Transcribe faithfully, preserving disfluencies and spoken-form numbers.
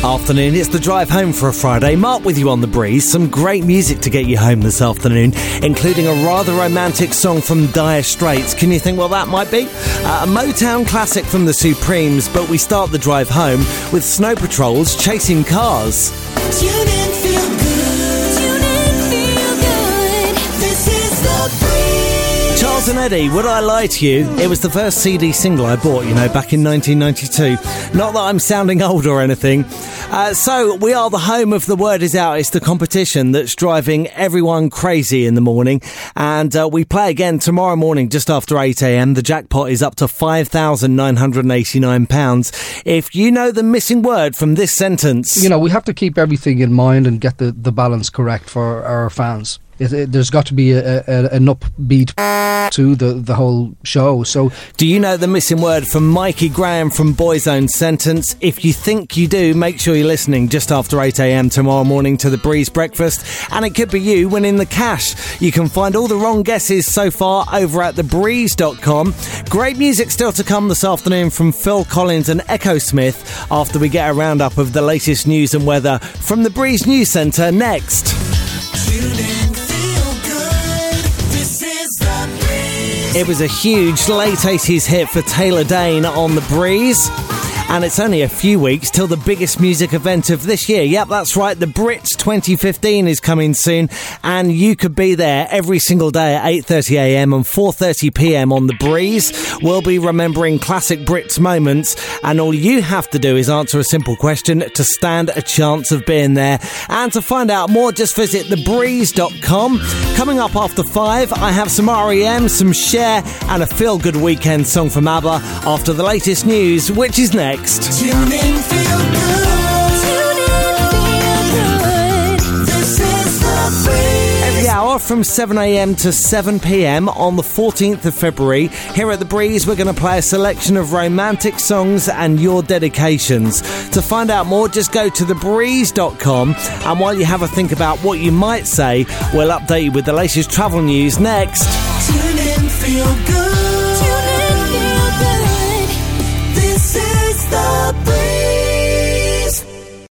Afternoon, it's the drive home for a Friday. Mark with you on the breeze. Some great music to get you home this afternoon, including a rather romantic song from Dire Straits. Can you think what that might be? Uh, a Motown classic from the Supremes, but we start the drive home with Snow Patrol's Chasing Cars. Tune in, feel good. Tune in, feel good. This is the breeze. Charles and Eddie, Would I Lie to You? It was the first C D single I bought, you know, back in nineteen ninety-two. Not that I'm sounding old or anything. Uh, so, we are the home of The Word Is Out. It's the competition that's driving everyone crazy in the morning. And uh, we play again tomorrow morning just after eight a.m. The jackpot is up to five thousand nine hundred eighty-nine pounds. If you know the missing word from this sentence... You know, we have to keep everything in mind and get the, the balance correct for our fans. It, it, there's got to be a, a, an upbeat to the, the whole show. So, do you know the missing word from Mikey Graham from Boyzone sentence? If you think you do, make sure you're listening just after eight a.m. tomorrow morning to the Breeze Breakfast, and it could be you winning the cash. You can find all the wrong guesses so far over at the breeze dot com. Great music still to come this afternoon from Phil Collins and Echo Smith after we get a roundup of the latest news and weather from the Breeze News Centre next. Tune in, feel good. This is the breeze. It was a huge late eighties hit for Taylor Dayne on the Breeze. And it's only a few weeks till the biggest music event of this year. Yep, that's right. The Brits twenty fifteen is coming soon. And you could be there every single day at eight thirty a.m. and four thirty p.m. on The Breeze. We'll be remembering classic Brits moments. And all you have to do is answer a simple question to stand a chance of being there. And to find out more, just visit the breeze dot com. Coming up after five, I have some R E M, some Cher, and a feel-good weekend song from ABBA after the latest news, which is next. Tune in, feel good. Tune in, feel good. This is the breeze. Every hour from seven a.m. to seven p.m. on the fourteenth of February, here at The Breeze, we're going to play a selection of romantic songs and your dedications. To find out more, just go to the breeze dot com, and while you have a think about what you might say, we'll update you with the latest travel news next. Tune in, feel good.